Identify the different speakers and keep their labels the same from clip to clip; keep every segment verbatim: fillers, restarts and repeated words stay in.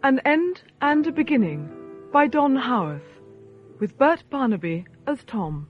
Speaker 1: An End and a Beginning by Don Howarth, with Bert Barnaby as Tom.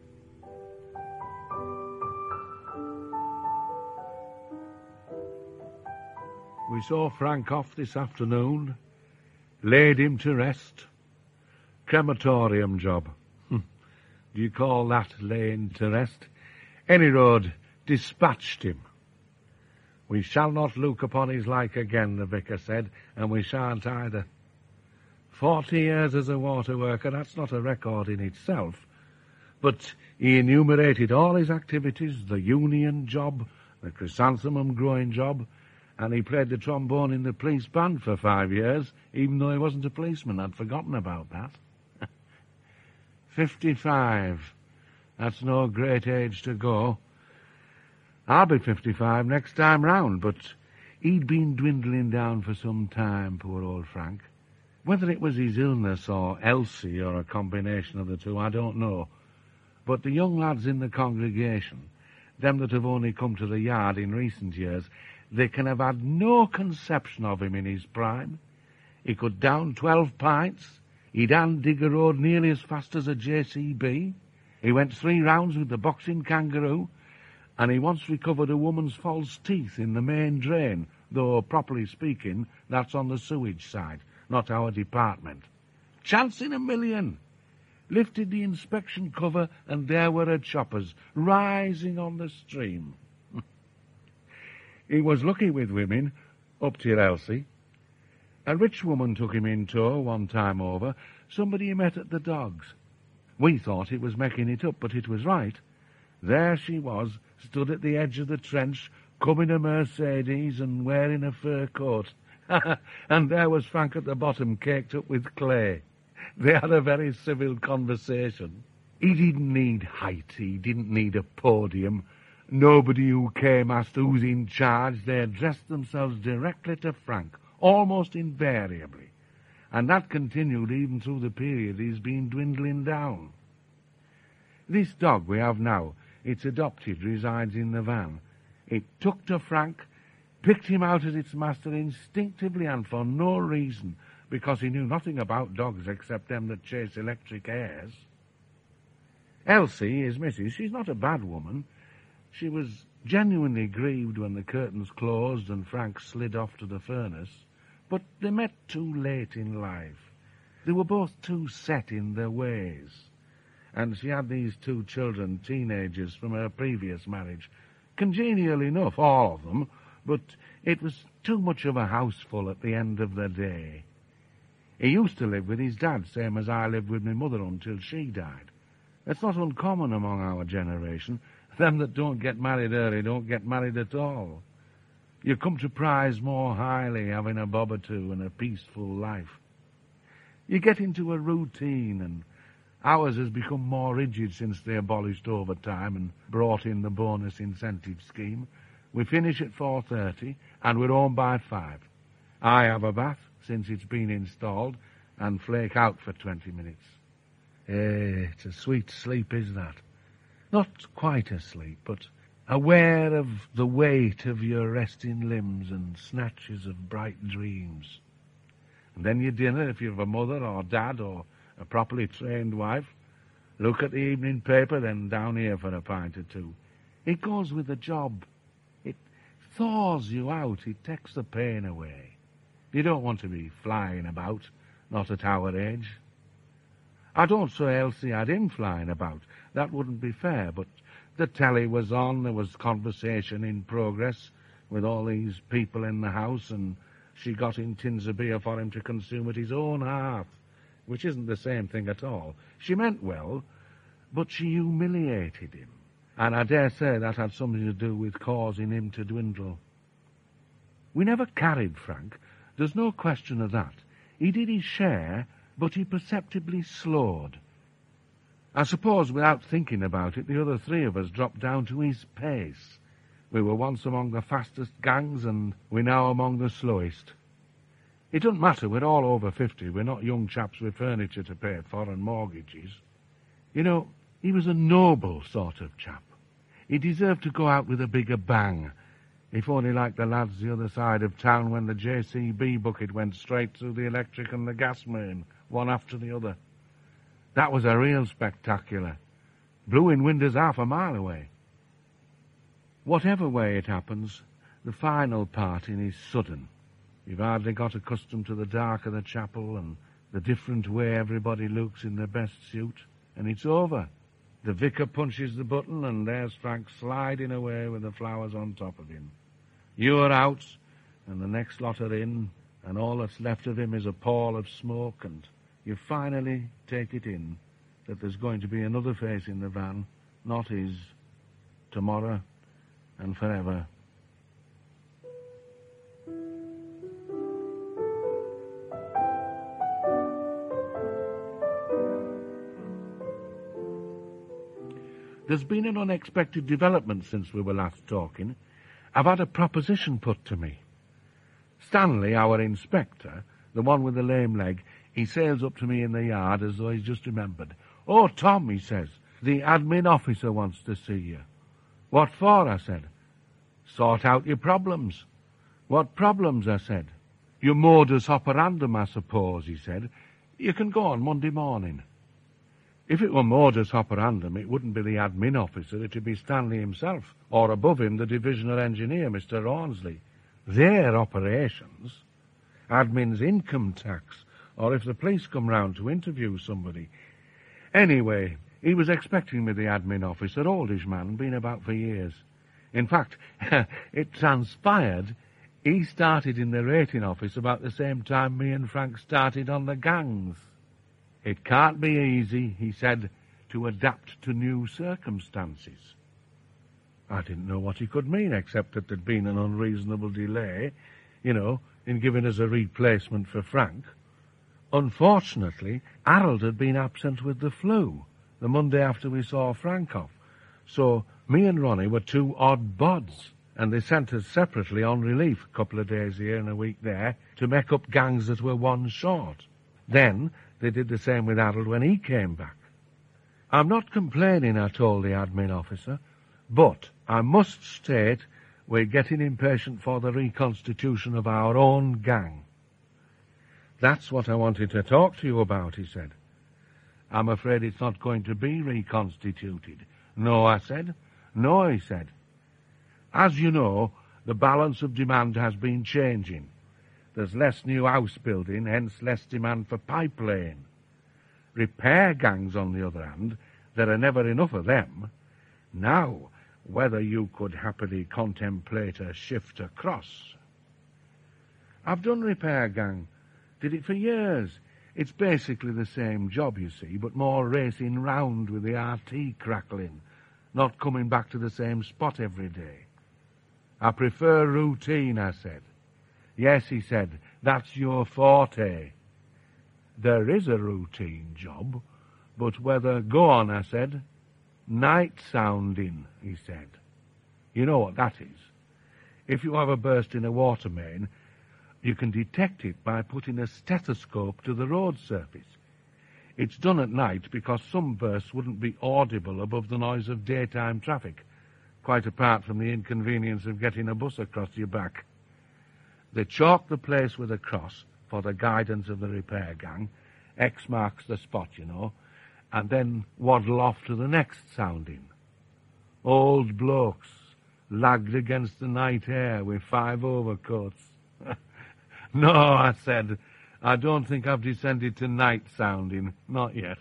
Speaker 2: We saw Frank off this afternoon, laid him to rest. Crematorium job. Do you call that laying to rest? Any road, dispatched him. We shall not look upon his like again, the vicar said, and we shan't either. Forty years as a water worker, that's not a record in itself. But he enumerated all his activities, the union job, the chrysanthemum growing job, and he played the trombone in the police band for five years, even though he wasn't a policeman. I'd forgotten about that. Fifty-five. That's no great age to go. I'll be fifty-five next time round, but he'd been dwindling down for some time, poor old Frank. Whether it was his illness or Elsie or a combination of the two, I don't know. But the young lads in the congregation, them that have only come to the yard in recent years, they can have had no conception of him in his prime. He could down twelve pints. He'd hand dig a road nearly as fast as a J C B. He went three rounds with the boxing kangaroo, and he once recovered a woman's false teeth in the main drain, though, properly speaking, that's on the sewage side, not our department. Chance in a million. Lifted the inspection cover, and there were her choppers, rising on the stream. He was lucky with women, up till Elsie. A rich woman took him in tow one time over, somebody he met at the dogs. We thought he was making it up, but it was right. There she was, stood at the edge of the trench, coming a Mercedes and wearing a fur coat. And there was Frank at the bottom, caked up with clay. They had a very civil conversation. He didn't need height, he didn't need a podium. Nobody who came asked who's in charge. They addressed themselves directly to Frank, almost invariably. And that continued even through the period he's been dwindling down. This dog we have now, it's adopted, resides in the van. It took to Frank, picked him out as its master instinctively and for no reason, because he knew nothing about dogs except them that chase electric airs. Elsie, his missus, she's not a bad woman. She was genuinely grieved when the curtains closed and Frank slid off to the furnace, but they met too late in life. They were both too set in their ways. And she had these two children, teenagers, from her previous marriage. Congenial enough, all of them, but it was too much of a houseful at the end of the day. He used to live with his dad, same as I lived with my mother until she died. It's not uncommon among our generation. Them that don't get married early don't get married at all. You come to prize more highly having a bob or two and a peaceful life. You get into a routine, and ours has become more rigid since they abolished overtime and brought in the bonus incentive scheme. We finish at four thirty, and we're home by five. I have a bath, since it's been installed, and flake out for twenty minutes. Eh, it's a sweet sleep, is that? Not quite asleep, but aware of the weight of your resting limbs and snatches of bright dreams. And then your dinner, if you've a mother or dad or a properly trained wife. Look at the evening paper, then down here for a pint or two. It goes with the job. It thaws you out. It takes the pain away. You don't want to be flying about, not at our age. I don't say Elsie had him flying about. That wouldn't be fair, but the telly was on, there was conversation in progress with all these people in the house, and she got in tins of beer for him to consume at his own hearth, which isn't the same thing at all. She meant well, but she humiliated him, and I dare say that had something to do with causing him to dwindle. We never carried Frank, there's no question of that. He did his share, but he perceptibly slowed. I suppose, without thinking about it, the other three of us dropped down to his pace. We were once among the fastest gangs, and we're now among the slowest. It doesn't matter, we're all over fifty. We're not young chaps with furniture to pay for and mortgages. You know, he was a noble sort of chap. He deserved to go out with a bigger bang. If only like the lads the other side of town when the J C B bucket went straight through the electric and the gas main, one after the other. That was a real spectacular. Blew in windows half a mile away. Whatever way it happens, the final parting is sudden. You've hardly got accustomed to the dark of the chapel and the different way everybody looks in their best suit, and it's over. The vicar punches the button, and there's Frank sliding away with the flowers on top of him. You're out, and the next lot are in, and all that's left of him is a pall of smoke, and you finally take it in that there's going to be another face in the van, not his, tomorrow and forever. There's been an unexpected development since we were last talking. I've had a proposition put to me. Stanley, our inspector, the one with the lame leg, he sails up to me in the yard as though he's just remembered. "Oh, Tom," he says, "the admin officer wants to see you." "What for?" I said. "Sort out your problems." "What problems?" I said. "Your modus operandum, I suppose," he said. "You can go on Monday morning." If it were modus operandum, it wouldn't be the admin officer, it'd be Stanley himself, or above him the divisional engineer, Mister Rawnsley. Their operations. Admin's income tax, or if the police come round to interview somebody. Anyway, he was expecting me, the admin officer, oldish man, been about for years. In fact, it transpired he started in the rating office about the same time me and Frank started on the gangs. It can't be easy, he said, to adapt to new circumstances. I didn't know what he could mean, except that there'd been an unreasonable delay, you know, in giving us a replacement for Frank. Unfortunately, Harold had been absent with the flu the Monday after we saw Frank off, so me and Ronnie were two odd bods, and they sent us separately on relief a couple of days here and a week there to make up gangs that were one short. Then they did the same with Harold when he came back. I'm not complaining, I told the admin officer, but I must state we're getting impatient for the reconstitution of our own gang. That's what I wanted to talk to you about, he said. I'm afraid it's not going to be reconstituted. No, I said. No, he said. As you know, the balance of demand has been changing. There's less new house building, hence less demand for pipe laying. Repair gangs, on the other hand, there are never enough of them. Now, whether you could happily contemplate a shift across. I've done repair gang. Did it for years. It's basically the same job, you see, but more racing round with the R T crackling, not coming back to the same spot every day. I prefer routine, I said. Yes, he said, that's your forte. There is a routine job, but whether... Go on, I said. Night sounding, he said. You know what that is. If you have a burst in a water main, you can detect it by putting a stethoscope to the road surface. It's done at night because some bursts wouldn't be audible above the noise of daytime traffic, quite apart from the inconvenience of getting a bus across your back. They chalk the place with a cross for the guidance of the repair gang. X marks the spot, you know, and then waddle off to the next sounding. Old blokes, lagged against the night air with five overcoats. No, I said, I don't think I've descended to night sounding, not yet.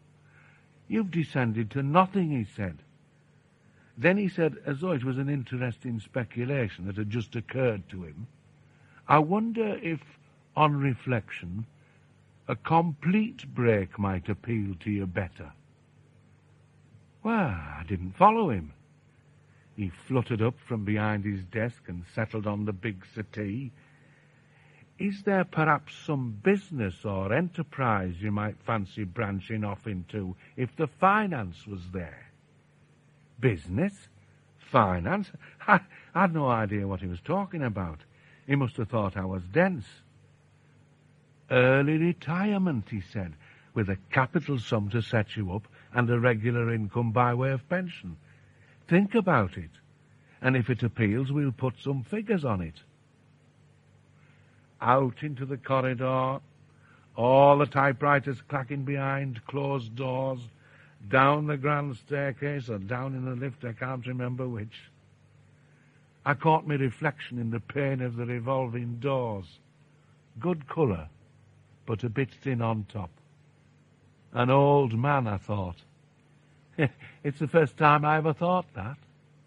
Speaker 2: You've descended to nothing, he said. Then he said, as though it was an interesting speculation that had just occurred to him, I wonder if, on reflection, a complete break might appeal to you better. Well, I didn't follow him. He fluttered up from behind his desk and settled on the big settee. Is there perhaps some business or enterprise you might fancy branching off into if the finance was there? Business? Finance? I had no idea what he was talking about. He must have thought I was dense. Early retirement, he said, with a capital sum to set you up and a regular income by way of pension. Think about it. and if it appeals, we'll put some figures on it. Out into the corridor, all the typewriters clacking behind closed doors, down the grand staircase or down in the lift, I can't remember which. I caught my reflection in the pane of the revolving doors. Good colour, but a bit thin on top. An old man, I thought. It's the first time I ever thought that.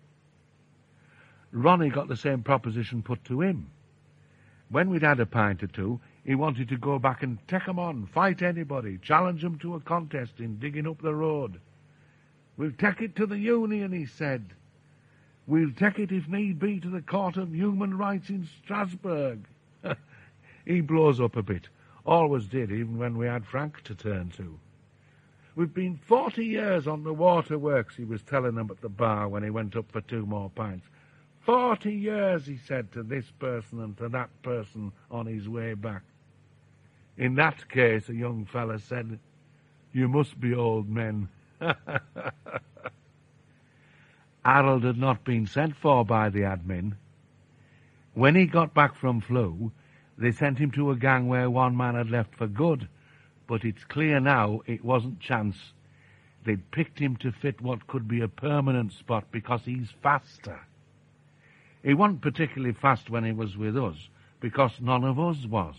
Speaker 2: Ronnie got the same proposition put to him. When we'd had a pint or two, he wanted to go back and take 'em on, fight anybody, challenge 'em to a contest in digging up the road. We'll take it to the Union, he said. We'll take it, if need be, to the Court of Human Rights in Strasbourg. He blows up a bit. Always did, even when we had Frank to turn to. We've been forty years on the waterworks, he was telling them at the bar when he went up for two more pints. Forty years, he said, to this person and to that person on his way back. In that case, a young fella said, you must be old men. Harold had not been sent for by the admin. When he got back from Flew, they sent him to a gang where one man had left for good, but it's clear now it wasn't chance. They'd picked him to fit what could be a permanent spot because he's faster. He wasn't particularly fast when he was with us, because none of us was.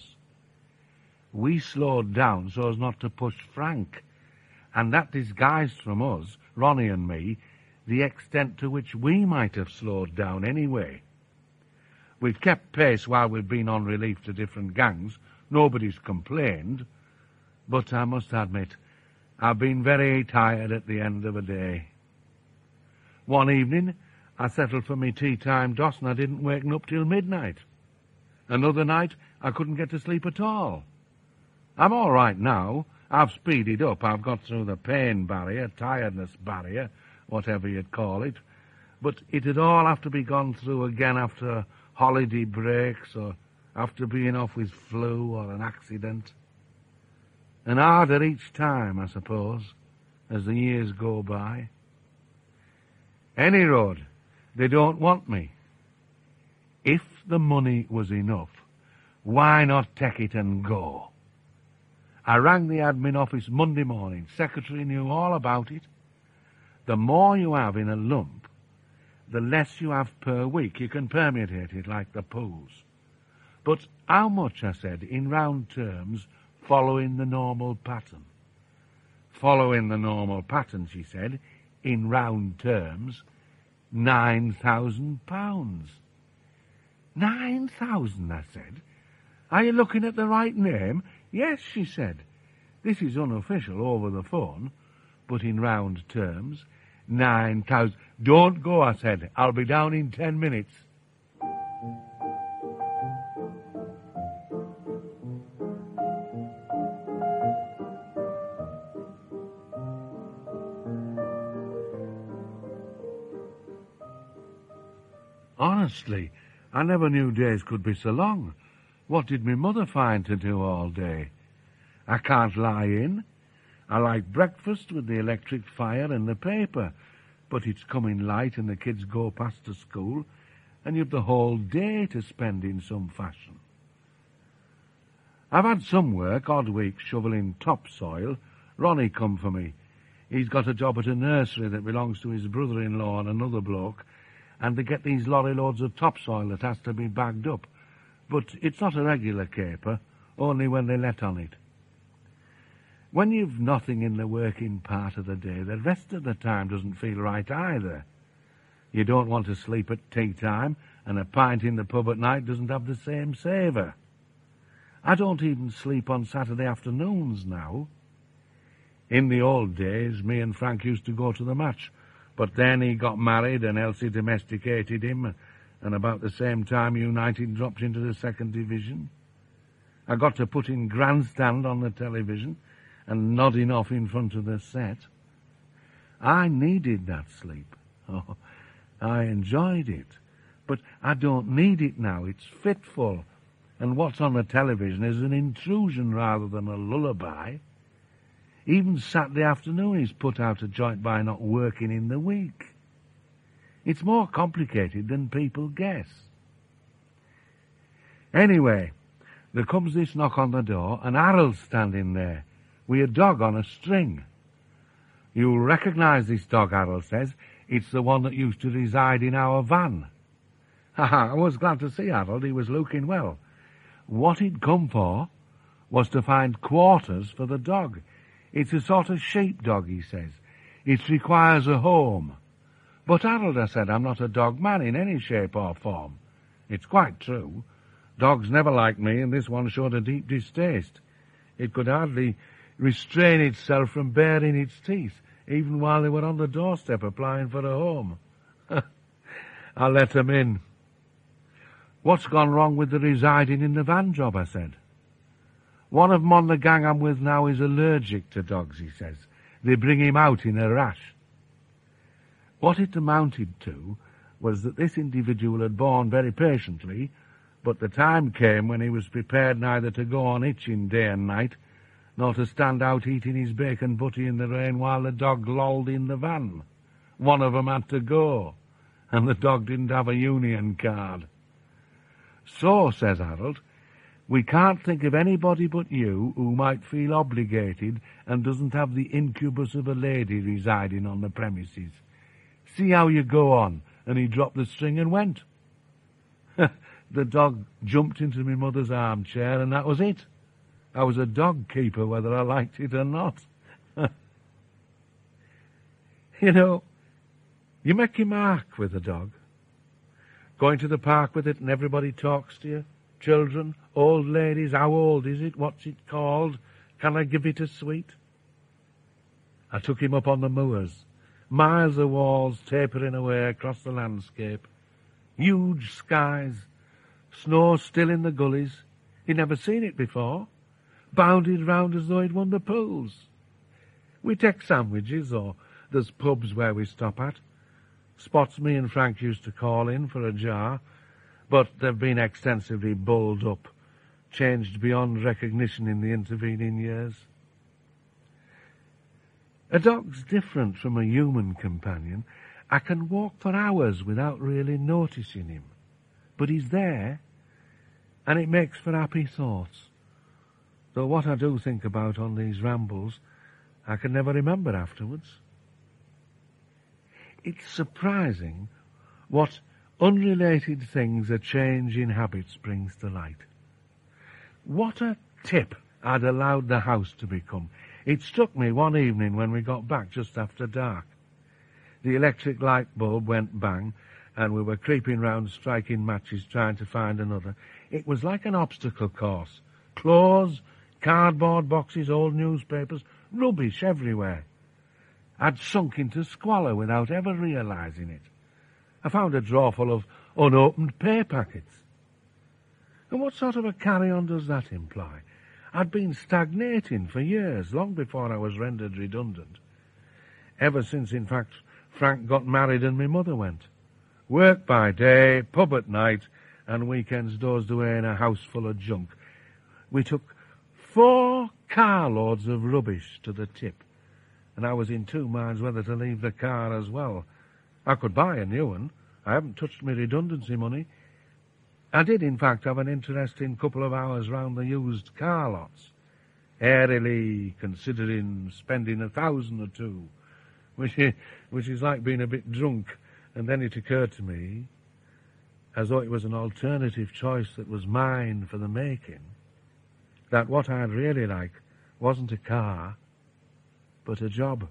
Speaker 2: We slowed down so as not to push Frank, and that disguised from us, Ronnie and me, the extent to which we might have slowed down anyway. We've kept pace while we've been on relief to different gangs. Nobody's complained. But I must admit, I've been very tired at the end of a day. One evening, I settled for me tea time doss and I didn't waken up till midnight. Another night, I couldn't get to sleep at all. I'm all right now. I've speeded up. I've got through the pain barrier, tiredness barrier, whatever you'd call it. But it'd all have to be gone through again after holiday breaks or after being off with flu or an accident. And harder each time, I suppose, as the years go by. Any road, they don't want me. If the money was enough, why not take it and go? I rang the admin office Monday morning. Secretary knew all about it. The more you have in a lump, the less you have per week. You can permutate it like the pools. But how much, I said, in round terms, following the normal pattern? Following the normal pattern, she said, in round terms, nine thousand pounds. Nine thousand, I said. Are you looking at the right name? Yes, she said. This is unofficial over the phone, but in round terms, nine thousand. Don't go, I said. I'll be down in ten minutes. Honestly, I never knew days could be so long. What did me mother find to do all day? I can't lie in. I like breakfast with the electric fire and the paper, but it's coming light and the kids go past to school, and you've the whole day to spend in some fashion. I've had some work, odd weeks, shoveling topsoil. Ronnie come for me. He's got a job at a nursery that belongs to his brother-in-law and another bloke, and they get these lorry loads of topsoil that has to be bagged up. But it's not a regular caper, only when they let on it. When you've nothing in the working part of the day, the rest of the time doesn't feel right either. You don't want to sleep at tea time, and a pint in the pub at night doesn't have the same savour. I don't even sleep on Saturday afternoons now. In the old days, me and Frank used to go to the match, but then he got married and Elsie domesticated him, and about the same time United dropped into the second division. I got to put in grandstand on the television and nodding off in front of the set. I needed that sleep. Oh, I enjoyed it. But I don't need it now. It's fitful. And what's on the television is an intrusion rather than a lullaby. Even Saturday afternoon is put out of joint by not working in the week. It's more complicated than people guess. Anyway, there comes this knock on the door, and Harold's standing there, with a dog on a string. You'll recognise this dog, Harold says. It's the one that used to reside in our van. I was glad to see Harold. He was looking well. What he'd come for was to find quarters for the dog. It's a sort of sheepdog, he says. It requires a home. But Harold, I said, I'm not a dog man in any shape or form. It's quite true. Dogs never liked me, and this one showed a deep distaste. It could hardly restrain itself from baring its teeth, even while they were on the doorstep applying for a home. I let them in. What's gone wrong with the residing in the van job, I said. One of 'em on the gang I'm with now is allergic to dogs, he says. They bring him out in a rash. What it amounted to was that this individual had borne very patiently, but the time came when he was prepared neither to go on itching day and night, nor to stand out eating his bacon butty in the rain while the dog lolled in the van. One of 'em had to go, and the dog didn't have a union card. So, says Harold, we can't think of anybody but you who might feel obligated and doesn't have the incubus of a lady residing on the premises. See how you go on. And he dropped the string and went. The dog jumped into my mother's armchair, and that was it. I was a dog keeper, whether I liked it or not. You know, you make your mark with a dog. Going to the park with it and everybody talks to you. Children, old ladies, how old is it? What's it called? Can I give it a sweet? I took him up on the moors. Miles of walls tapering away across the landscape. Huge skies. Snow still in the gullies. He'd never seen it before. Bounded round as though he'd won the pools. We take sandwiches, or there's pubs where we stop at. Spots me and Frank used to call in for a jar, but they've been extensively bulled up, changed beyond recognition in the intervening years. A dog's different from a human companion. I can walk for hours without really noticing him. But he's there, and it makes for happy thoughts. Though what I do think about on these rambles, I can never remember afterwards. It's surprising what unrelated things a change in habits brings to light. What a tip I'd allowed the house to become. It struck me one evening when we got back just after dark. The electric light bulb went bang, and we were creeping round striking matches trying to find another. It was like an obstacle course. Clothes, cardboard boxes, old newspapers, rubbish everywhere. I'd sunk into squalor without ever realising it. I found a drawer full of unopened pay packets. And what sort of a carry-on does that imply? I'd been stagnating for years, long before I was rendered redundant. Ever since, in fact, Frank got married and my mother went. Work by day, pub at night, and weekends dozed away in a house full of junk. We took four carloads of rubbish to the tip, and I was in two minds whether to leave the car as well. I could buy a new one. I haven't touched my redundancy money. I did, in fact, have an interesting couple of hours round the used car lots, airily considering spending a thousand or two, which is, which is like being a bit drunk. And then it occurred to me, as though it was an alternative choice that was mine for the making, that what I'd really like wasn't a car, but a job.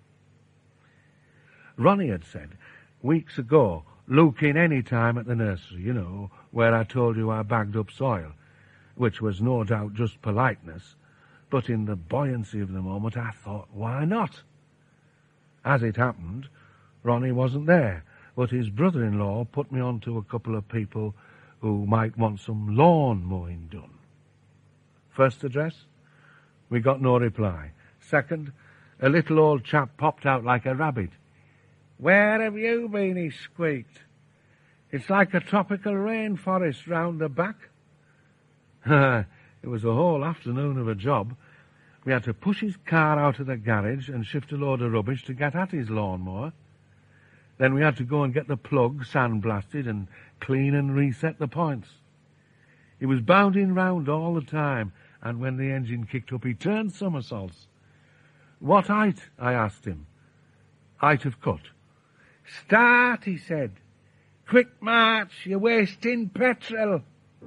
Speaker 2: Ronnie had said, weeks ago, look in any time at the nursery, you know, where I told you I bagged up soil, which was no doubt just politeness, but in the buoyancy of the moment I thought, why not? As it happened, Ronnie wasn't there, but his brother-in-law put me on to a couple of people who might want some lawn mowing done. First address, we got no reply. Second, a little old chap popped out like a rabbit. Where have you been, he squeaked. It's like a tropical rainforest round the back. It was a whole afternoon of a job. We had to push his car out of the garage and shift a load of rubbish to get at his lawnmower. Then we had to go and get the plug sandblasted and clean and reset the points. He was bounding round all the time, and when the engine kicked up, he turned somersaults. "What height?" I asked him. "Height of cut." "Start," he said. "Quick march, you're wasting petrol."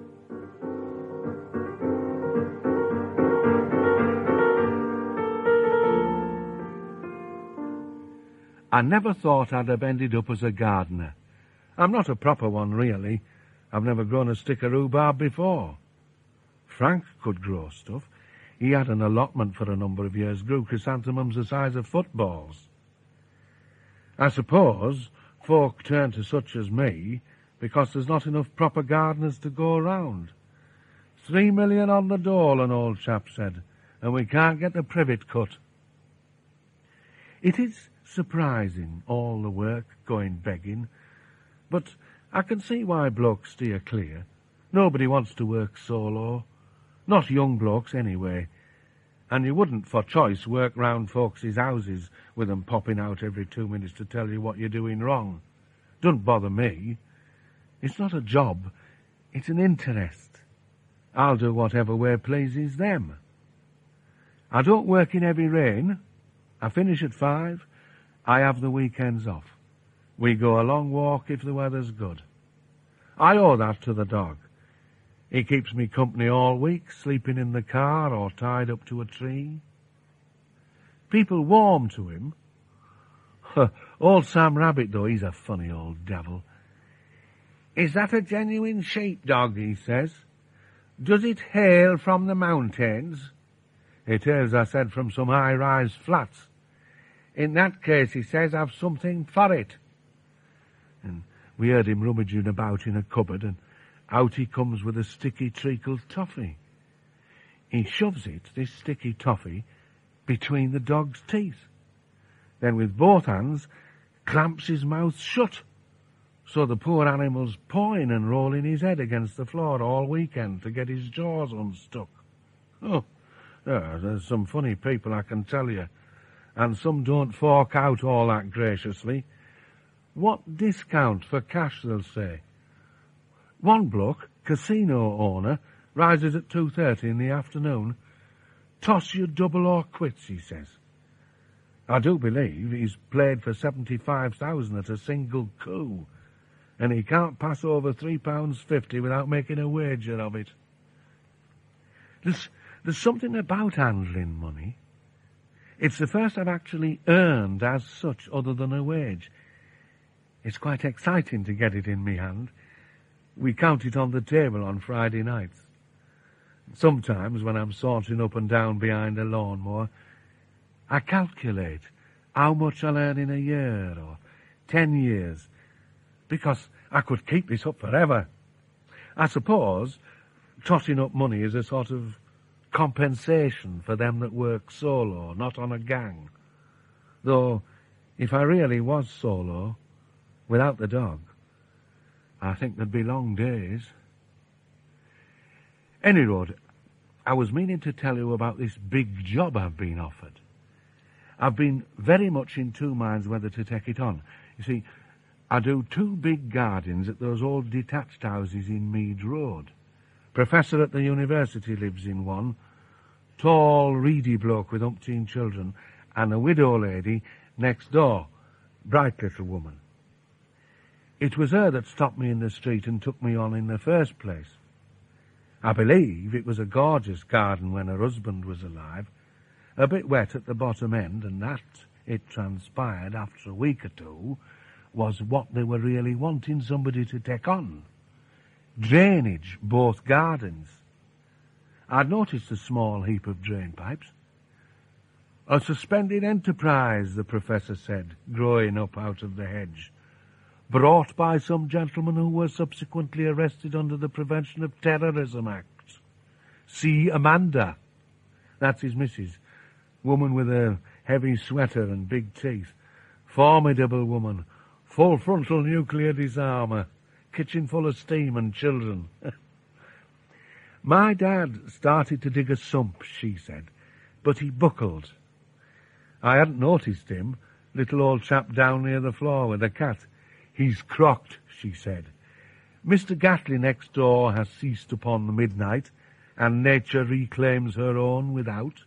Speaker 2: I never thought I'd have ended up as a gardener. I'm not a proper one, really. I've never grown a stick of rhubarb before. Frank could grow stuff. He had an allotment for a number of years, grew chrysanthemums the size of footballs. I suppose folk turn to such as me because there's not enough proper gardeners to go around. Three million on the dole, an old chap said, and we can't get the privet cut. It is surprising, all the work going begging, but I can see why blokes steer clear. Nobody wants to work solo. Not young blokes, anyway. And you wouldn't, for choice, work round folks' houses with them popping out every two minutes to tell you what you're doing wrong. Don't bother me. It's not a job. It's an interest. I'll do whatever way pleases them. I don't work in heavy rain. I finish at five. I have the weekends off. We go a long walk if the weather's good. I owe that to the dog. He keeps me company all week, sleeping in the car or tied up to a tree. People warm to him. Old Sam Rabbit, though, he's a funny old devil. "Is that a genuine sheepdog?" he says. "Does it hail from the mountains?" "It is," I said, "from some high-rise flats." "In that case," he says, "I've something for it." And we heard him rummaging about in a cupboard, and out he comes with a sticky treacle toffee. He shoves it, this sticky toffee, between the dog's teeth. Then with both hands clamps his mouth shut, so the poor animal's pawing and rolling his head against the floor all weekend to get his jaws unstuck. Oh, yeah, there's some funny people, I can tell you, and some don't fork out all that graciously. What discount for cash, they'll say. One bloke, casino owner, rises at two thirty in the afternoon. "Toss your double or quits," he says. I do believe he's played for seventy-five thousand at a single coup, and he can't pass over three pounds fifty without making a wager of it. There's, there's something about handling money. It's the first I've actually earned as such other than a wage. It's quite exciting to get it in me hand. We count it on the table on Friday nights. Sometimes when I'm sauntering up and down behind a lawnmower, I calculate how much I'll earn in a year or ten years, because I could keep this up forever. I suppose totting up money is a sort of compensation for them that work solo, not on a gang. Though, if I really was solo, without the dog, I think there'd be long days. Any road, I was meaning to tell you about this big job I've been offered. I've been very much in two minds whether to take it on. You see, I do two big gardens at those old detached houses in Mead Road. Professor at the university lives in one, tall, reedy bloke with umpteen children, and a widow lady next door, bright little woman. It was her that stopped me in the street and took me on in the first place. I believe it was a gorgeous garden when her husband was alive, a bit wet at the bottom end, and that, it transpired after a week or two, was what they were really wanting somebody to take on. Drainage, both gardens. I'd noticed a small heap of drain pipes. A suspended enterprise, the professor said, growing up out of the hedge, brought by some gentlemen who were subsequently arrested under the Prevention of Terrorism Act. See Amanda. That's his missus. Woman with a heavy sweater and big teeth. Formidable woman. Full frontal nuclear disarmer. Kitchen full of steam and children. My dad started to dig a sump, she said, but he buckled. I hadn't noticed him, Little old chap down near the floor with a cat. He's crocked, she said. Mister Gatley next door has ceased upon the midnight, and nature reclaims her own without.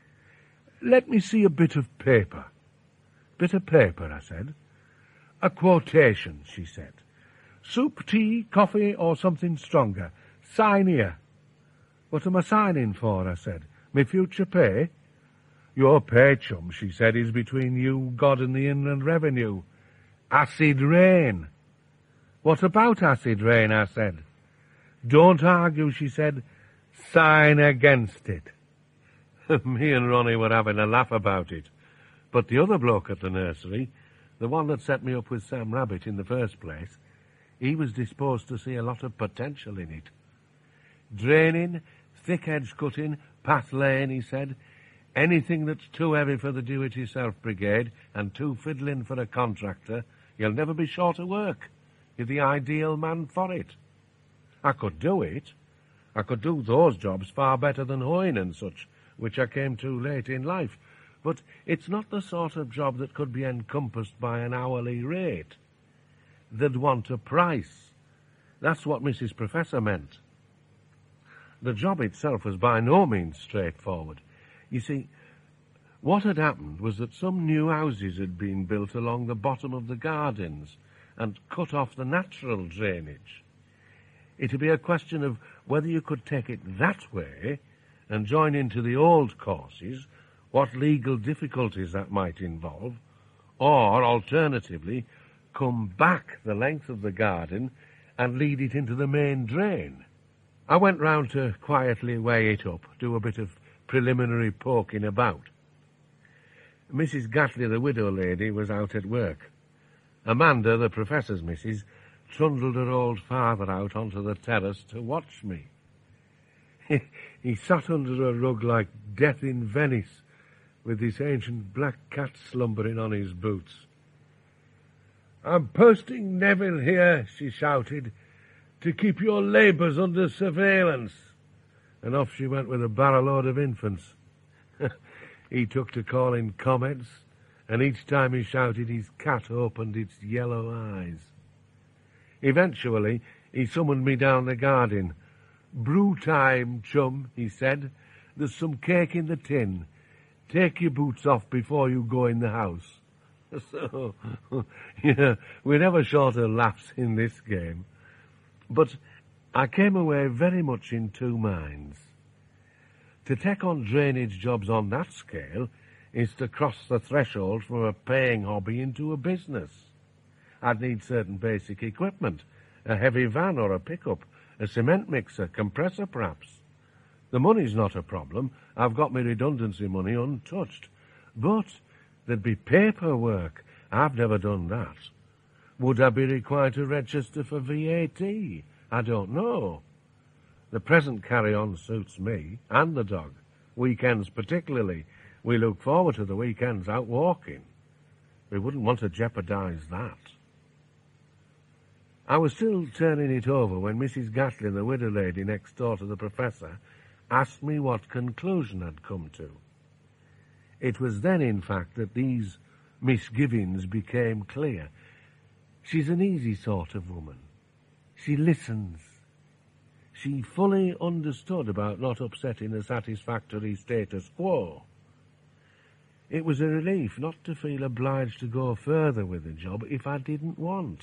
Speaker 2: Let me see a bit of paper. Bit of paper, I said. A quotation, she said. Soup, tea, coffee, or something stronger. Sign here. What am I signing for, I said. Me future pay? Your pay, chum, she said, is between you, God, and the Inland Revenue. Acid rain. What about acid rain, I said. Don't argue, she said. Sign against it. Me and Ronnie were having a laugh about it. But the other bloke at the nursery, the one that set me up with Sam Rabbit in the first place, he was disposed to see a lot of potential in it. Draining, thick edge cutting, path laying, he said. Anything that's too heavy for the do-it-yourself brigade and too fiddling for a contractor, you'll never be short of work. You're the ideal man for it. I could do it. I could do those jobs far better than hoeing and such, which I came to late in life. But it's not the sort of job that could be encompassed by an hourly rate. They'd want a price. That's what Missus Professor meant. The job itself was by no means straightforward. You see, what had happened was that some new houses had been built along the bottom of the gardens and cut off the natural drainage. It'd be a question of whether you could take it that way and join into the old courses, what legal difficulties that might involve, or, alternatively, come back the length of the garden and lead it into the main drain. I went round to quietly weigh it up, do a bit of preliminary poking about. Missus Gatley, the widow lady, was out at work. Amanda, the professor's missus, trundled her old father out onto the terrace to watch me. He, he sat under a rug like death in Venice, with this ancient black cat slumbering on his boots. I'm posting Neville here, she shouted, to keep your labours under surveillance. And off she went with a barrel-load of infants. He took to calling comments, and each time he shouted his cat opened its yellow eyes. Eventually, he summoned me down the garden. Brew time, chum, he said. There's some cake in the tin. Take your boots off before you go in the house. So, yeah, we're never short of laughs in this game. But I came away very much in two minds. To take on drainage jobs on that scale is to cross the threshold from a paying hobby into a business. I'd need certain basic equipment, a heavy van or a pickup, a cement mixer, compressor perhaps. The money's not a problem. I've got my redundancy money untouched. But there'd be paperwork. I've never done that. Would I be required to register for V A T? I don't know. The present carry-on suits me and the dog. Weekends particularly. We look forward to the weekends out walking. We wouldn't want to jeopardize that. I was still turning it over when Missus Gatlin, the widow lady next door to the professor, asked me what conclusion I'd come to. It was then, in fact, that these misgivings became clear. She's an easy sort of woman. She listens. She fully understood about not upsetting a satisfactory status quo. It was a relief not to feel obliged to go further with the job if I didn't want.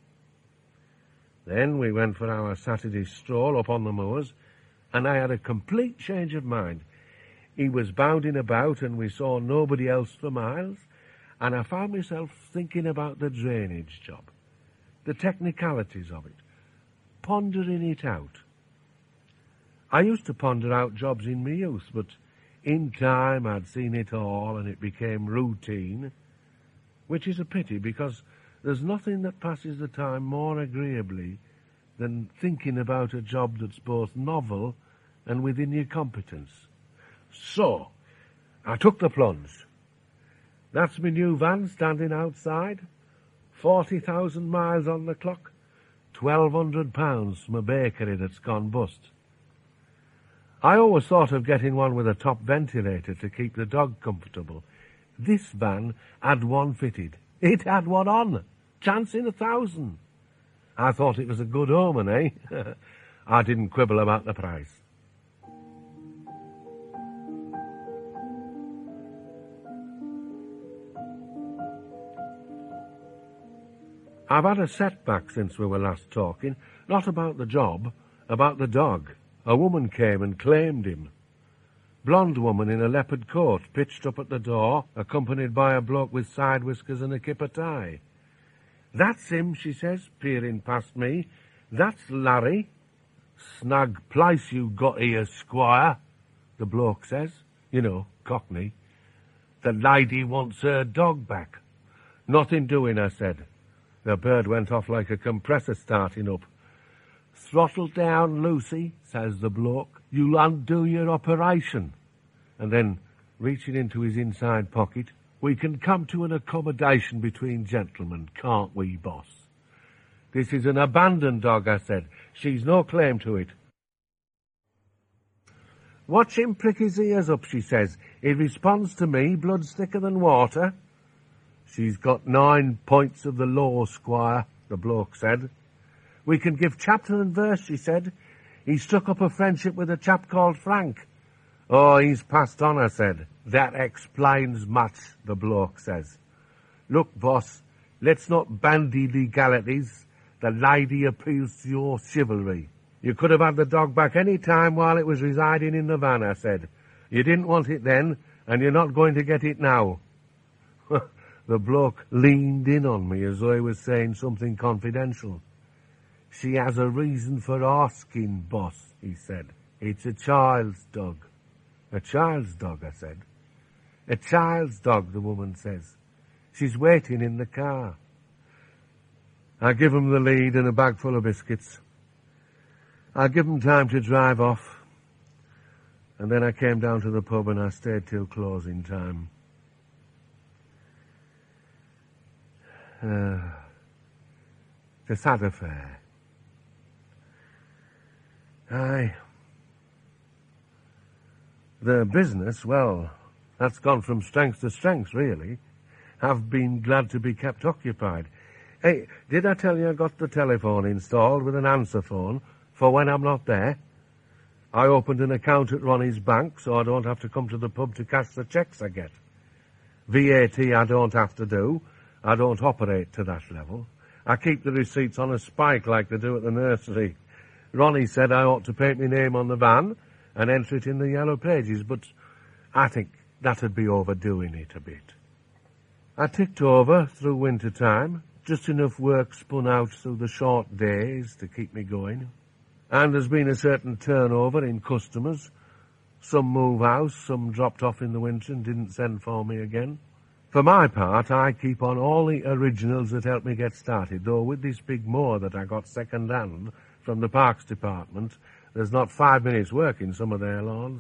Speaker 2: Then we went for our Saturday stroll up on the moors, and I had a complete change of mind. He was bounding about, and we saw nobody else for miles, and I found myself thinking about the drainage job, the technicalities of it, pondering it out. I used to ponder out jobs in my youth, but in time I'd seen it all, and it became routine, which is a pity, because there's nothing that passes the time more agreeably than thinking about a job that's both novel and within your competence. So, I took the plunge. That's my new van standing outside. Forty thousand miles on the clock. Twelve hundred pounds from a bakery that's gone bust. I always thought of getting one with a top ventilator to keep the dog comfortable. This van had one fitted. It had one on. Chance in a thousand. I thought it was a good omen, eh? I didn't quibble about the price. I've had a setback since we were last talking, not about the job, about the dog. A woman came and claimed him. Blonde woman in a leopard coat pitched up at the door, accompanied by a bloke with side whiskers and a kipper tie. "That's him," she says, peering past me. "That's Larry." "Snug place you got here, squire," the bloke says. You know, Cockney. "The lady wants her dog back." "Nothing doing," I said. The bird went off like a compressor starting up. "Throttle down, Lucy," says the bloke. "You'll undo your operation." And then, reaching into his inside pocket, "We can come to an accommodation between gentlemen, can't we, boss?" "This is an abandoned dog," I said. "She's no claim to it." "Watch him prick his ears up," she says. "He responds to me, blood's thicker than water." "She's got nine points of the law, squire," the bloke said. "We can give chapter and verse," she said. "He struck up a friendship with a chap called Frank." "Oh, he's passed on," I said. "That explains much," the bloke says. "Look, boss, let's not bandy legalities. The lady appeals to your chivalry." "You could have had the dog back any time while it was residing in the van," I said. "You didn't want it then, and you're not going to get it now." The bloke leaned in on me as though he was saying something confidential. "She has a reason for asking, boss," he said. "It's a child's dog." "A child's dog," I said. "A child's dog," the woman says. "She's waiting in the car." I give 'em the lead and a bag full of biscuits. I give 'em time to drive off, and then I came down to the pub and I stayed till closing time. Uh, it's a sad affair. Aye. The business, well, that's gone from strength to strength, really. I've been glad to be kept occupied. Hey, did I tell you I got the telephone installed with an answer phone for when I'm not there? I opened an account at Ronnie's bank so I don't have to come to the pub to cash the cheques I get. V A T I don't have to do. I don't operate to that level. I keep the receipts on a spike like they do at the nursery. Ronnie said I ought to paint my name on the van and enter it in the yellow pages, but I think that'd be overdoing it a bit. I ticked over through winter time, just enough work spun out through the short days to keep me going. And there's been a certain turnover in customers. Some move house, some dropped off in the winter and didn't send for me again. For my part, I keep on all the originals that helped me get started, though with this big moor that I got second-hand from the Parks Department, there's not five minutes' work in some of their lawns.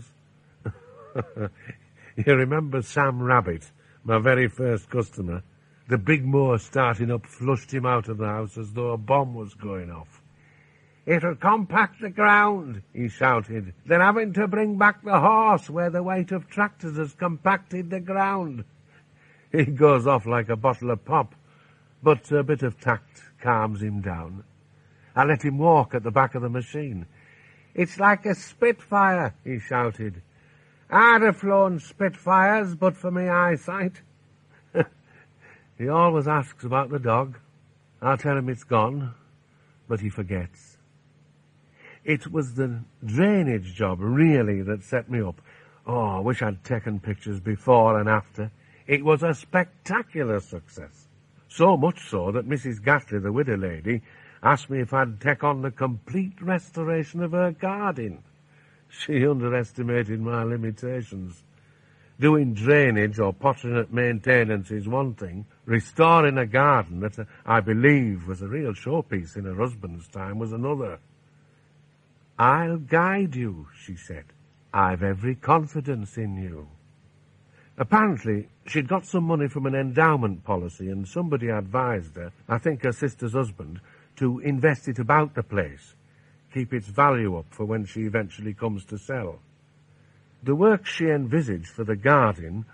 Speaker 2: You remember Sam Rabbit, my very first customer? The big moor starting up flushed him out of the house as though a bomb was going off. "It'll compact the ground," he shouted. "They're having to bring back the horse where the weight of tractors has compacted the ground." He goes off like a bottle of pop, but a bit of tact calms him down. I let him walk at the back of the machine. "It's like a Spitfire," he shouted. "I'd have flown Spitfires but for me eyesight." He always asks about the dog. I'll tell him it's gone, but he forgets. It was the drainage job, really, that set me up. Oh, I wish I'd taken pictures before and after. It was a spectacular success. So much so that Missus Gattley, the widow lady, asked me if I'd take on the complete restoration of her garden. She underestimated my limitations. Doing drainage or pottery maintenance is one thing. Restoring a garden that uh, I believe was a real showpiece in her husband's time was another. "I'll guide you," she said. "I've every confidence in you." Apparently, she'd got some money from an endowment policy and somebody advised her, I think her sister's husband, to invest it about the place, keep its value up for when she eventually comes to sell. The work she envisaged for the garden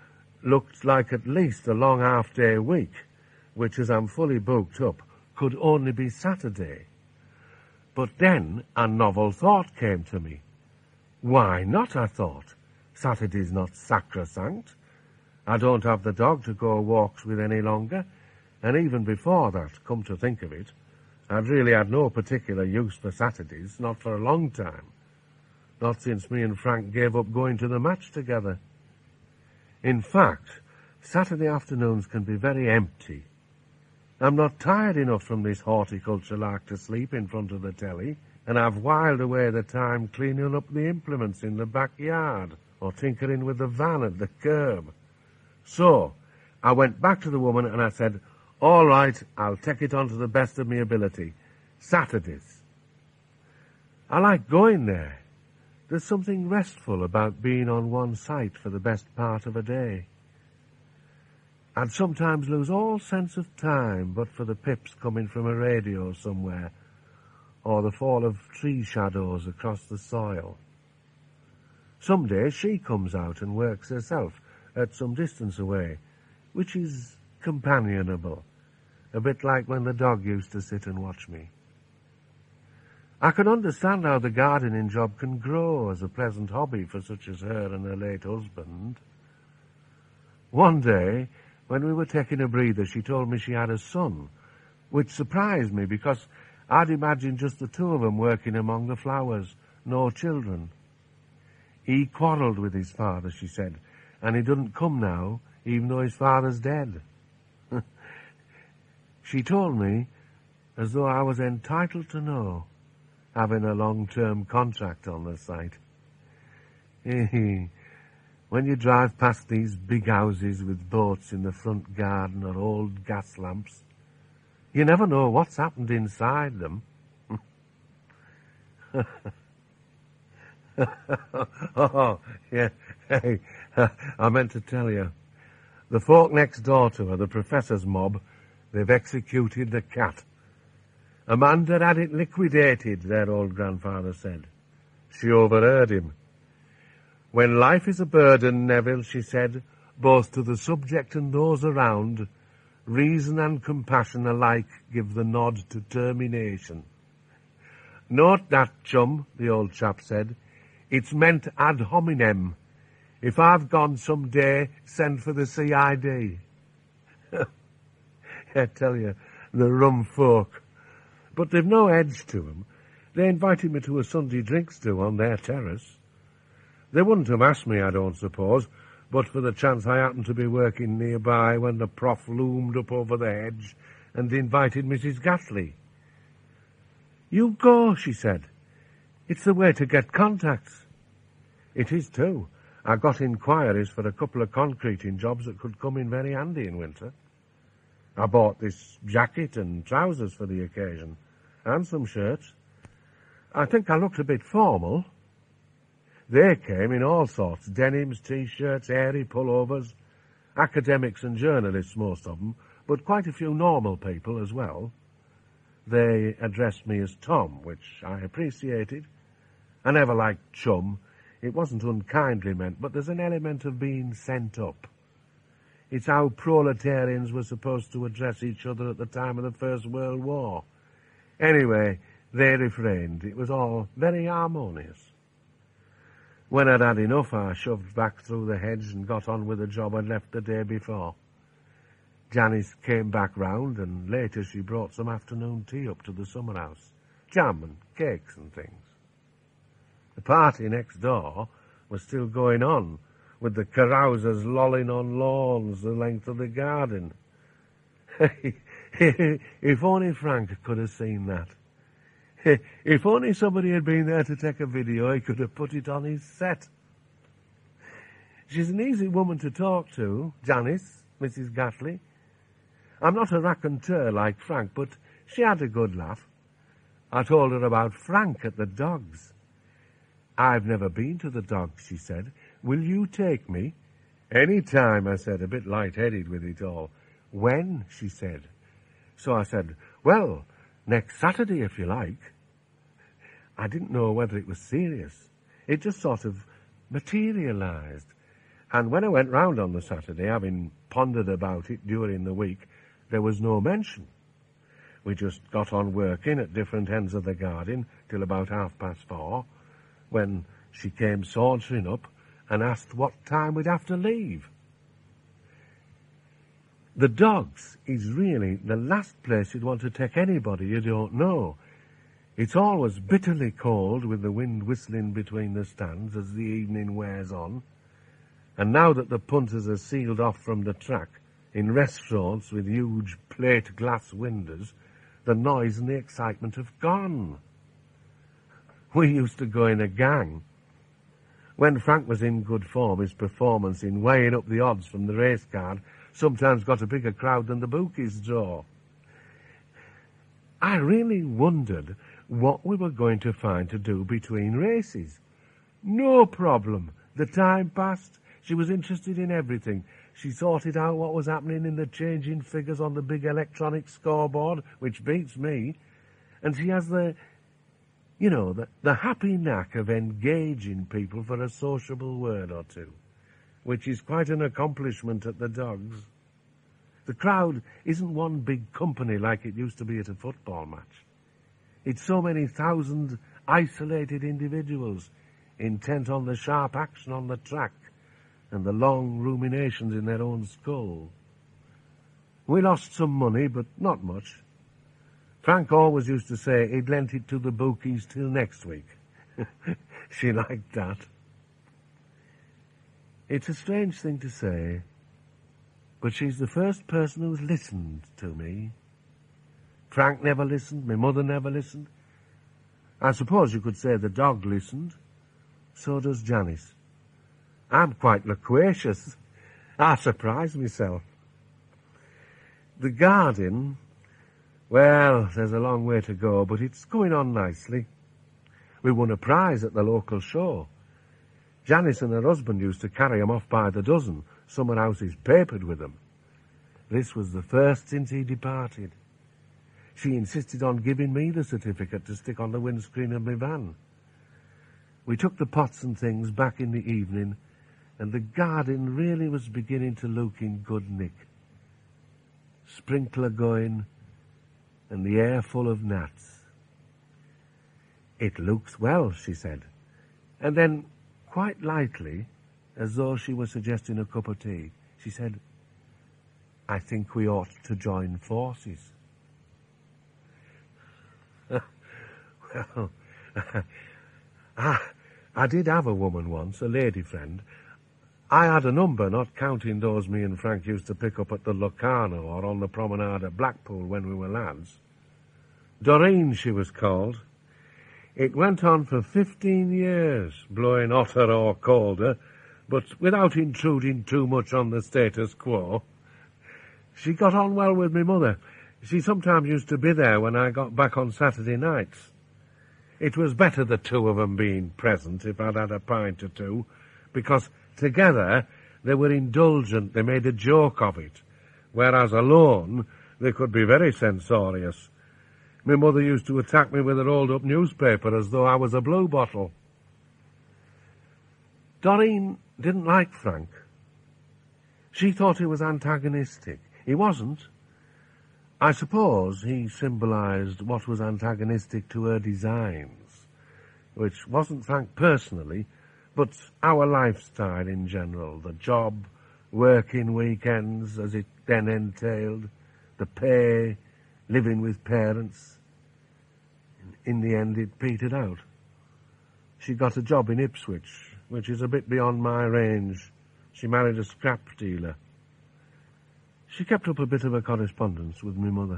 Speaker 2: looked like at least a long half-day week, which, as I'm fully booked up, could only be Saturday. But then a novel thought came to me. Why not, I thought. Saturday's not sacrosanct. I don't have the dog to go walks with any longer, and even before that, come to think of it, I'd really had no particular use for Saturdays, not for a long time. Not since me and Frank gave up going to the match together. In fact, Saturday afternoons can be very empty. I'm not tired enough from this horticulture lark to sleep in front of the telly, and I've whiled away the time cleaning up the implements in the backyard, or tinkering with the van at the curb. So, I went back to the woman and I said, all right, I'll take it on to the best of my ability. Saturdays. I like going there. There's something restful about being on one site for the best part of a day. I'd sometimes lose all sense of time but for the pips coming from a radio somewhere, or the fall of tree shadows across the soil. Some days she comes out and works herself at some distance away, which is companionable, a bit like when the dog used to sit and watch me. I can understand how the gardening job can grow as a pleasant hobby for such as her and her late husband. One day, when we were taking a breather, she told me she had a son, which surprised me because I'd imagined just the two of them working among the flowers, no children. He quarrelled with his father, she said, and he doesn't come now, even though his father's dead. She told me as though I was entitled to know, having a long-term contract on the site. When you drive past these big houses with boats in the front garden or old gas lamps, you never know what's happened inside them. Oh, yeah. Hey, I meant to tell you. The folk next door to her, the professor's mob, they've executed the cat. A man that had it liquidated, their old grandfather said. She overheard him. When life is a burden, Neville, she said, both to the subject and those around, reason and compassion alike give the nod to termination. Note that, chum, the old chap said. It's meant ad hominem. If I've gone some day, send for the C I D. I tell you, the rum folk. But they've no edge to 'em. They invited me to a Sunday drinks do on their terrace. They wouldn't have asked me, I don't suppose, but for the chance I happened to be working nearby when the prof loomed up over the hedge and invited Missus Gatley. You go, she said. It's the way to get contacts. It is too. I got inquiries for a couple of concreting jobs that could come in very handy in winter. I bought this jacket and trousers for the occasion, and some shirts. I think I looked a bit formal. They came in all sorts, denims, T-shirts, airy pullovers, academics and journalists, most of them, but quite a few normal people as well. They addressed me as Tom, which I appreciated. I never liked chum. It wasn't unkindly meant, but there's an element of being sent up. It's how proletarians were supposed to address each other at the time of the First World War. Anyway, they refrained. It was all very harmonious. When I'd had enough, I shoved back through the hedge and got on with the job I'd left the day before. Janice came back round, and later she brought some afternoon tea up to the summer house, jam and cakes and things. The party next door was still going on, with the carousers lolling on lawns the length of the garden. If only Frank could have seen that. If only somebody had been there to take a video, he could have put it on his set. She's an easy woman to talk to, Janice, Missus Gatley. I'm not a raconteur like Frank, but she had a good laugh. I told her about Frank at the Dogs. I've never been to the Dogs, she said. Will you take me? Any time, I said, a bit light-headed with it all. When? She said. So I said, well, next Saturday, if you like. I didn't know whether it was serious. It just sort of materialized.
Speaker 3: And when I went round on the Saturday, having pondered about it during the week, there was no mention. We just got on working at different ends of the garden till about half past four, when she came sauntering up and asked what time we'd have to leave. The Dogs is really the last place you'd want to take anybody you don't know. It's always bitterly cold with the wind whistling between the stands as the evening wears on. And now that the punters are sealed off from the track, in restaurants with huge plate glass windows, the noise and the excitement have gone. We used to go in a gang. When Frank was in good form, his performance in weighing up the odds from the race card sometimes got a bigger crowd than the bookies draw. I really wondered what we were going to find to do between races. No problem. The time passed. She was interested in everything. She sorted out what was happening in the changing figures on the big electronic scoreboard, which beats me. And she has the, you know, the, the happy knack of engaging people for a sociable word or two, which is quite an accomplishment at the Dogs. The crowd isn't one big company like it used to be at a football match. It's so many thousand isolated individuals intent on the sharp action on the track and the long ruminations in their own skull. We lost some money, but not much. Frank always used to say he'd lent it to the bookies till next week. She liked that. It's a strange thing to say, but she's the first person who's listened to me. Frank never listened, my mother never listened. I suppose you could say the dog listened. So does Janice. I'm quite loquacious. I surprise myself. The garden, well, there's a long way to go, but it's going on nicely. We won a prize at the local show. Janice and her husband used to carry 'em off by the dozen, summer houses papered with them. This was the first since he departed. She insisted on giving me the certificate to stick on the windscreen of my van. We took the pots and things back in the evening, and the garden really was beginning to look in good nick. Sprinkler going, and the air full of gnats. "It looks well," she said, and then, quite lightly, as though she were suggesting a cup of tea, she said, "I think we ought to join forces." Well, I, I did have a woman once, a lady friend. I had a number, not counting those me and Frank used to pick up at the Locarno or on the promenade at Blackpool when we were lads. Doreen, she was called. It went on for fifteen years, blowing hotter or colder, but without intruding too much on the status quo. She got on well with me mother. She sometimes used to be there when I got back on Saturday nights. It was better the two of 'em being present if I'd had a pint or two, because together they were indulgent, they made a joke of it, whereas alone they could be very censorious. My mother used to attack me with a rolled-up newspaper as though I was a blue bottle. Doreen didn't like Frank. She thought he was antagonistic. He wasn't. I suppose he symbolised what was antagonistic to her designs, which wasn't Frank personally, but our lifestyle in general, the job, working weekends as it then entailed, the pay, living with parents. In the end it petered out. She got a job in Ipswich, which is a bit beyond my range. She married a scrap dealer. She kept up a bit of a correspondence with my mother.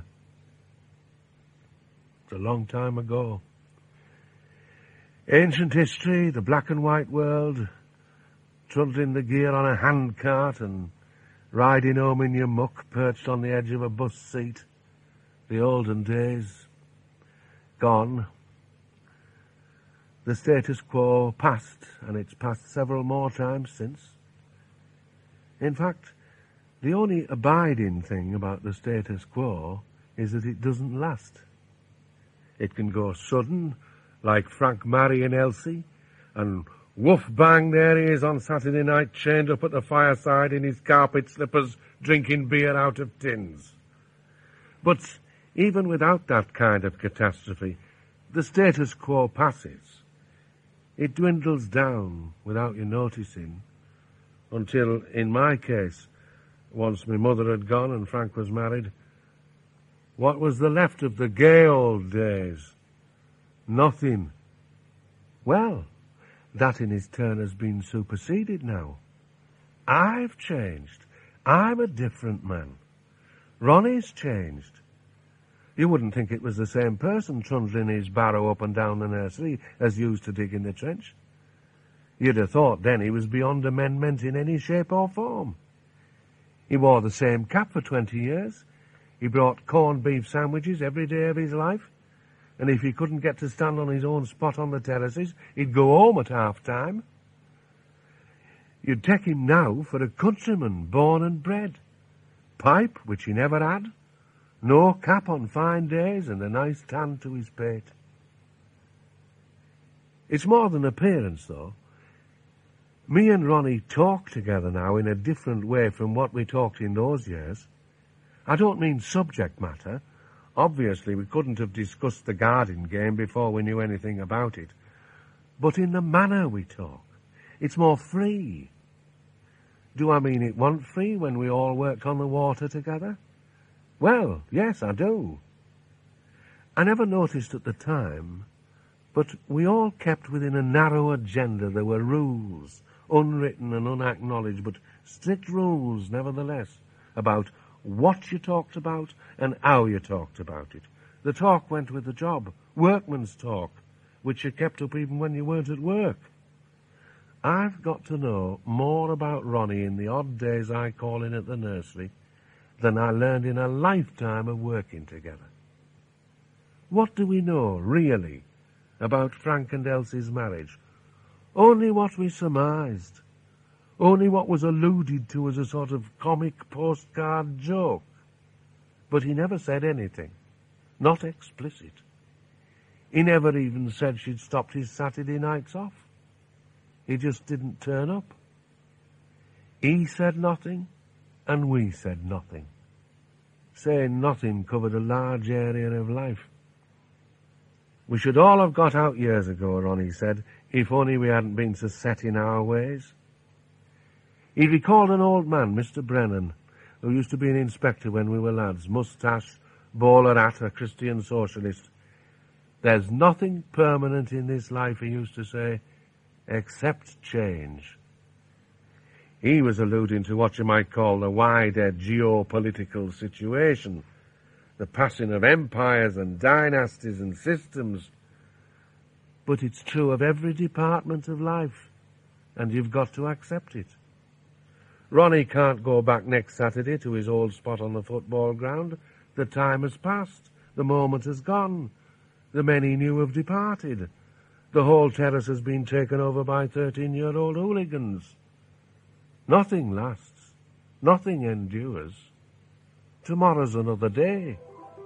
Speaker 3: It's a long time ago. Ancient history, the black and white world, trundling the gear on a handcart and riding home in your muck perched on the edge of a bus seat. The olden days. Gone. The status quo passed, and it's passed several more times since. In fact, the only abiding thing about the status quo is that it doesn't last. It can go sudden, like Frank marrying Elsie, and Woof bang, there he is on Saturday night, chained up at the fireside in his carpet slippers, drinking beer out of tins. But even without that kind of catastrophe, the status quo passes. It dwindles down without you noticing, until, in my case, once my mother had gone and Frank was married, what was the left of the gay old days? Nothing. Well, that in his turn has been superseded now. I've changed. I'm a different man. Ronnie's changed. You wouldn't think it was the same person trundling his barrow up and down the nursery as used to dig in the trench. You'd have thought then he was beyond amendment in any shape or form. He wore the same cap for twenty years. He brought corned beef sandwiches every day of his life. And if he couldn't get to stand on his own spot on the terraces, he'd go home at half-time. You'd take him now for a countryman born and bred. Pipe, which he never had. No cap on fine days and a nice tan to his pate. It's more than appearance, though. Me and Ronnie talk together now in a different way from what we talked in those years. I don't mean subject matter. Obviously, we couldn't have discussed the garden game before we knew anything about it. But in the manner we talk, it's more free. Do I mean it wasn't free when we all worked on the water together? Well, yes, I do. I never noticed at the time, but we all kept within a narrow agenda. There were rules, unwritten and unacknowledged, but strict rules nevertheless, about what you talked about and how you talked about it. The talk went with the job, workman's talk, which you kept up even when you weren't at work. I've got to know more about Ronnie in the odd days I call in at the nursery than I learned in a lifetime of working together. What do we know, really, about Frank and Elsie's marriage? Only what we surmised. Only what was alluded to as a sort of comic postcard joke. But he never said anything. Not explicit. He never even said she'd stopped his Saturday nights off. He just didn't turn up. He said nothing, and we said nothing. Saying nothing covered a large area of life. We should all have got out years ago, Ronnie said, if only we hadn't been so set in our ways. He recalled an old man, Mister Brennan, who used to be an inspector when we were lads, moustache, bowler hat, a Christian socialist. There's nothing permanent in this life, he used to say, except change. He was alluding to what you might call the wider geopolitical situation, the passing of empires and dynasties and systems. But it's true of every department of life, and you've got to accept it. Ronnie can't go back next Saturday to his old spot on the football ground. The time has passed. The moment has gone. The men he knew have departed. The whole terrace has been taken over by thirteen-year-old hooligans. Nothing lasts. Nothing endures. Tomorrow's another day.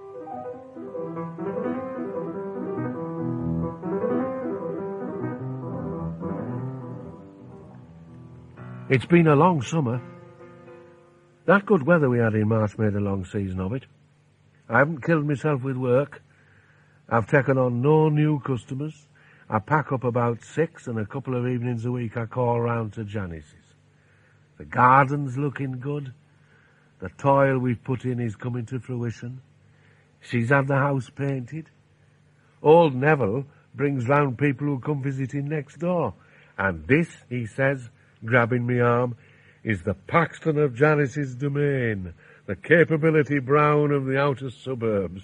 Speaker 3: It's been a long summer. That good weather we had in March made a long season of it. I haven't killed myself with work. I've taken on no new customers. I pack up about six, and a couple of evenings a week I call round to Janice's. The garden's looking good. The toil we've put in is coming to fruition. She's had the house painted. Old Neville brings round people who come visiting next door. And this, he says, grabbing me arm, is the Paxton of Janice's domain, the capability Brown of the outer suburbs.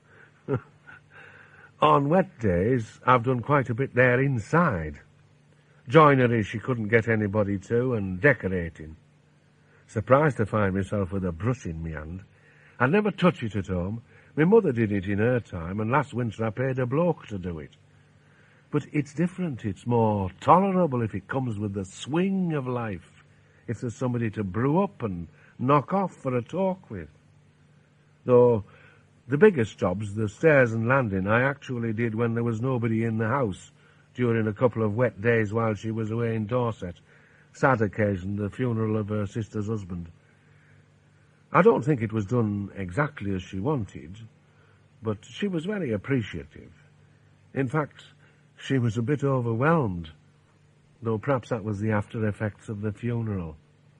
Speaker 3: On wet days, I've done quite a bit there inside. Joinery she couldn't get anybody to, and decorating. Surprised to find myself with a brush in me hand. I'd never touch it at home. My mother did it in her time, and last winter I paid a bloke to do it. But it's different. It's more tolerable if it comes with the swing of life. If there's somebody to brew up and knock off for a talk with. Though the biggest jobs, the stairs and landing, I actually did when there was nobody in the house, during a couple of wet days while she was away in Dorset. Sad occasion, the funeral of her sister's husband. I don't think it was done exactly as she wanted, but she was very appreciative. In fact, she was a bit overwhelmed, though perhaps that was the after effects of the funeral.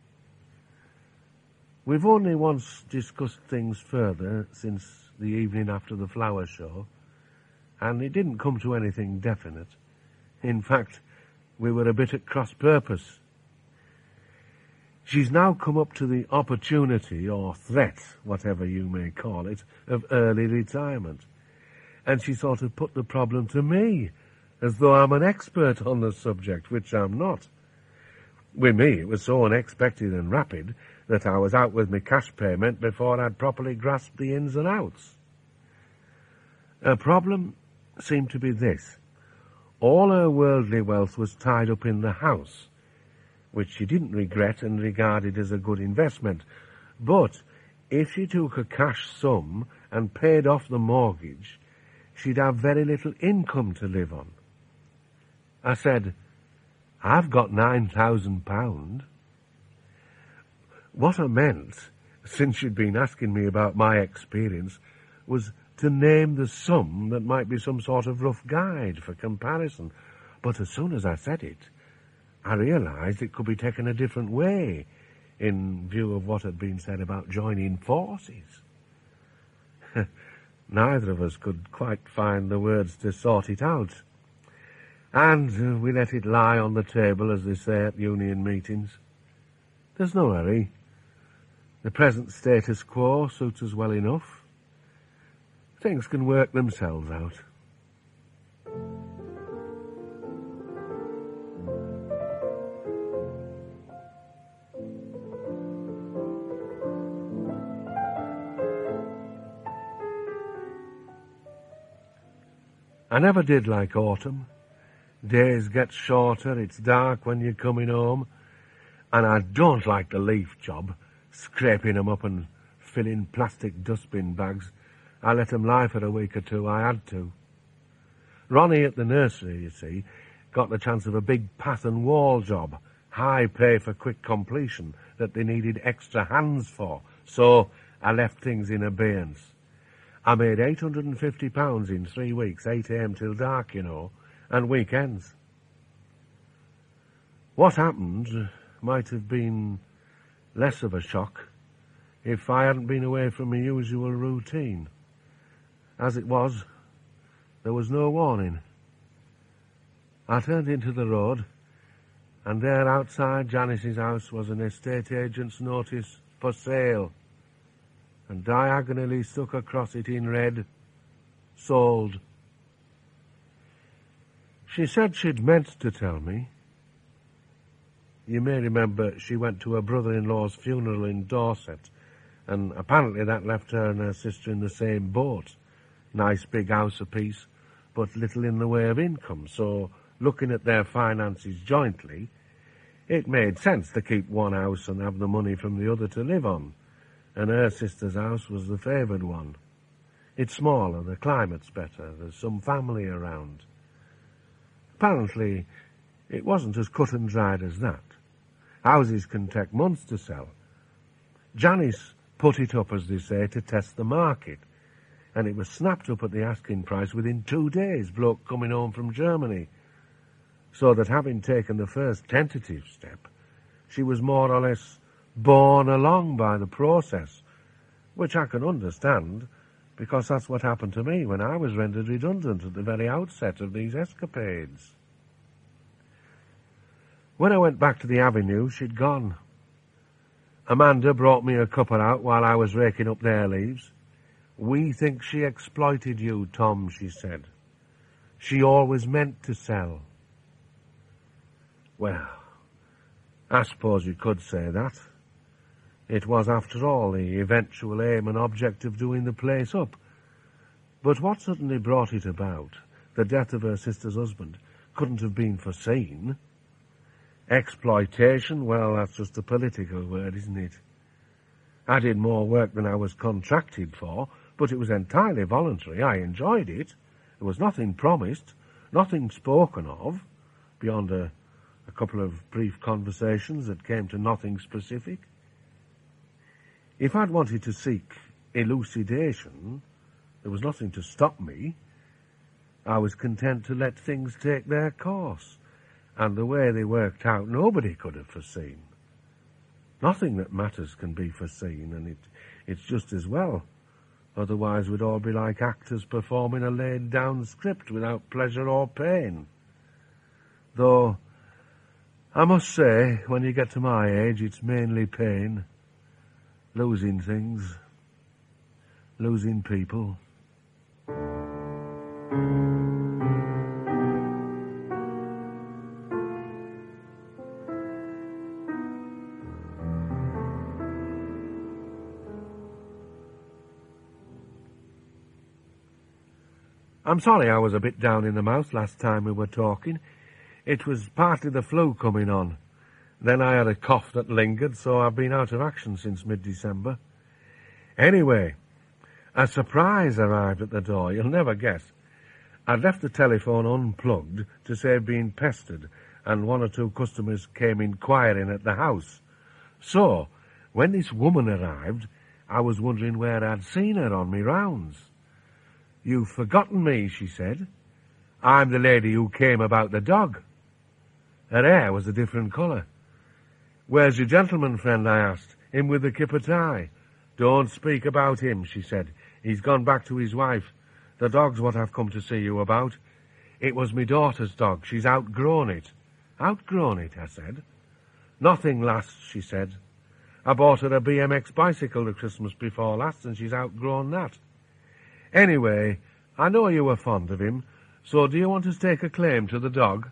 Speaker 3: We've only once discussed things further since the evening after the flower show, and it didn't come to anything definite. In fact, we were a bit at cross purpose. She's now come up to the opportunity, or threat, whatever you may call it, of early retirement. And she sort of put the problem to me, as though I'm an expert on the subject, which I'm not. With me, it was so unexpected and rapid that I was out with my cash payment before I'd properly grasped the ins and outs. Her problem seemed to be this. All her worldly wealth was tied up in the house, which she didn't regret and regarded as a good investment. But if she took a cash sum and paid off the mortgage, she'd have very little income to live on. I said, I've got nine thousand pounds. What I meant, since she'd been asking me about my experience, was to name the sum that might be some sort of rough guide for comparison. But as soon as I said it, I realised it could be taken a different way in view of what had been said about joining forces. Neither of us could quite find the words to sort it out, and uh, we let it lie on the table, as they say at union meetings. There's no hurry. The present status quo suits us well enough. Things can work themselves out. I never did like autumn. Days get shorter, it's dark when you're coming home, and I don't like the leaf job, scraping 'em up and filling plastic dustbin bags. I let 'em lie for a week or two, I had to. Ronnie at the nursery, you see, got the chance of a big path and wall job, high pay for quick completion, that they needed extra hands for, so I left things in abeyance. I made eight hundred and fifty pounds in three weeks, eight a.m. till dark, you know, and weekends. What happened might have been less of a shock if I hadn't been away from my usual routine. As it was, there was no warning. I turned into the road, and there outside Janice's house was an estate agent's notice for sale, and diagonally stuck across it in red, sold. She said she'd meant to tell me. You may remember she went to her brother-in-law's funeral in Dorset, and apparently that left her and her sister in the same boat. Nice big house apiece, but little in the way of income, so looking at their finances jointly, it made sense to keep one house and have the money from the other to live on, and her sister's house was the favoured one. It's smaller, the climate's better, there's some family around. Apparently, it wasn't as cut and dried as that. Houses can take months to sell. Janice put it up, as they say, to test the market, and it was snapped up at the asking price within two days, bloke coming home from Germany, so that having taken the first tentative step, she was more or less borne along by the process, which I can understand, because that's what happened to me when I was rendered redundant at the very outset of these escapades. When I went back to the avenue, she'd gone. Amanda brought me a cuppa out while I was raking up their leaves. "We think she exploited you, Tom," she said. "She always meant to sell." Well, I suppose you could say that. It was, after all, the eventual aim and object of doing the place up. But what suddenly brought it about, the death of her sister's husband, couldn't have been foreseen. Exploitation, well, that's just a political word, isn't it? I did more work than I was contracted for, but it was entirely voluntary. I enjoyed it. There was nothing promised, Nothing spoken of, beyond a, a couple of brief conversations that came to nothing specific. If I'd wanted to seek elucidation, there was nothing to stop me. I was content to let things take their course, and the way they worked out nobody could have foreseen. Nothing that matters can be foreseen, and it, it's just as well. Otherwise we'd all be like actors performing a laid-down script without pleasure or pain. Though, I must say, when you get to my age, it's mainly pain. Losing things. Losing people. I'm sorry I was a bit down in the mouth last time we were talking. It was partly the flu coming on. Then I had a cough that lingered, so I've been out of action since mid-December. Anyway, a surprise arrived at the door, you'll never guess. I'd left the telephone unplugged to save being pestered, and one or two customers came inquiring at the house. So, when this woman arrived, I was wondering where I'd seen her on me rounds. "You've forgotten me," she said. "I'm the lady who came about the dog." Her hair was a different colour. "Where's your gentleman friend?" I asked. "Him with the kipper tie?" "Don't speak about him," she said. "He's gone back to his wife. The dog's what I've come to see you about. It was me daughter's dog. She's outgrown it." "Outgrown it?" I said. "Nothing, lass," she said. "I bought her a B M X bicycle the Christmas before last, and she's outgrown that. Anyway, I know you were fond of him, so do you want to stake a claim to the dog?"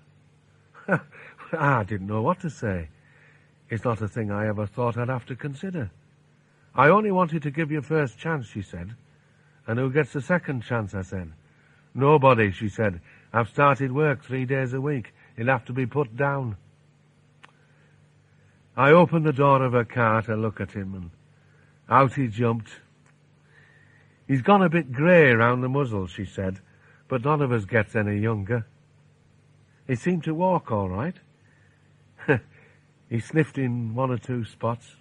Speaker 3: I didn't know what to say. It's not a thing I ever thought I'd have to consider. "I only wanted to give you first chance," she said. "And who gets the second chance?" I said. "Nobody," she said. "I've started work three days a week. He'll have to be put down." I opened the door of her car to look at him, and out he jumped. "He's gone a bit grey round the muzzle," she said, "but none of us gets any younger." He seemed to walk all right. He sniffed in one or two spots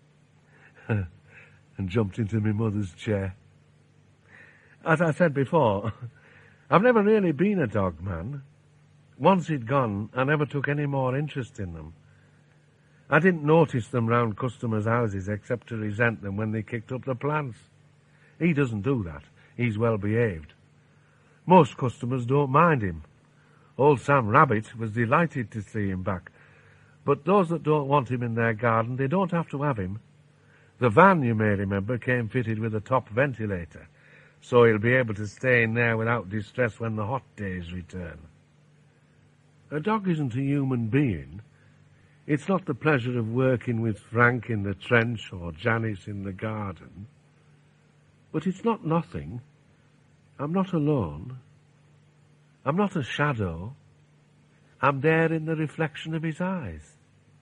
Speaker 3: and jumped into my mother's chair. As I said before, I've never really been a dog man. Once he'd gone, I never took any more interest in them. I didn't notice them round customers' houses except to resent them when they kicked up the plants. He doesn't do that. He's well behaved. Most customers don't mind him. Old Sam Rabbit was delighted to see him back. But those that don't want him in their garden, they don't have to have him. The van, you may remember, came fitted with a top ventilator, so he'll be able to stay in there without distress when the hot days return. A dog isn't a human being. It's not the pleasure of working with Frank in the trench or Janice in the garden. But it's not nothing. I'm not alone. I'm not a shadow. I'm there in the reflection of his eyes.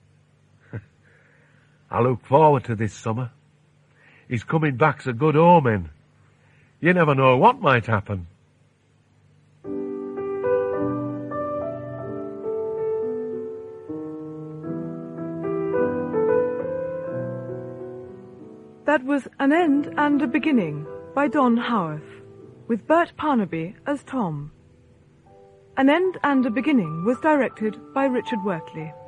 Speaker 3: I look forward to this summer. His coming back's a good omen. You never know what might happen.
Speaker 1: That was An End and a Beginning by Don Howarth, with Bert Parnaby as Tom. An End and a Beginning was directed by Richard Wortley.